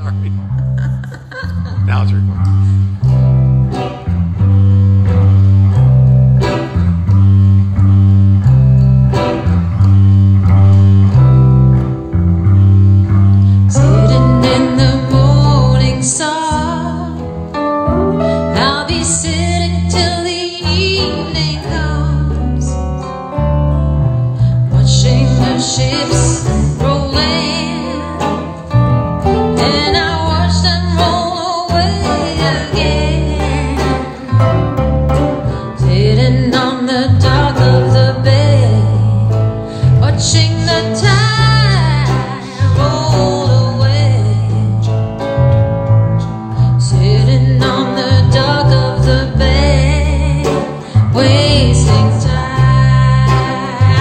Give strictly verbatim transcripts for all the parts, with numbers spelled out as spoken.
Sorry. Now it's recording. Sitting till the evening comes, watching the ships roll in, and I watch them roll away again. Sitting on the dock of the bay, watching the tide roll away. Sitting on the dock of the bay, wasting time.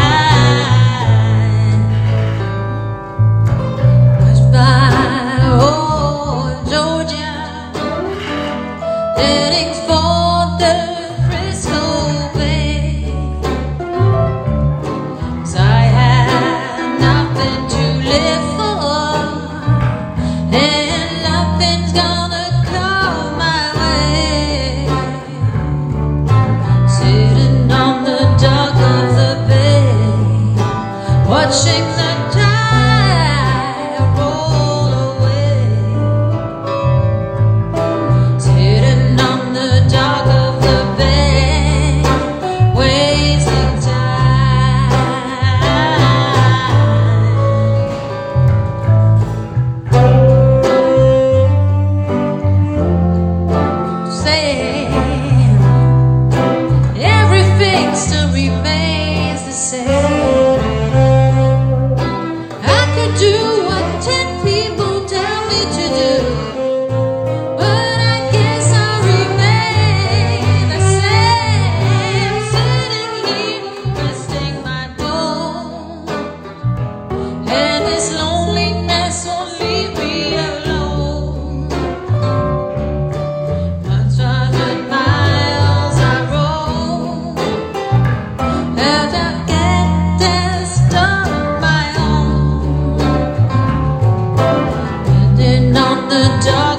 Watched by old Georgia, heading for the Frisco Bay. 'Cause I had nothing to live for, and nothing's gonna come my way. Sitting on the dock of the bay, watching the tide roll away. Sitting on the dock of the bay, wasting time. Say everything still remains the same. I could do what ten people tell me to do, but I guess I'll remain the same. Sitting here, resting my bones, and this loneliness won't leave me alone. Once hundred miles I roam, and I get this done my own. Sitting on the dock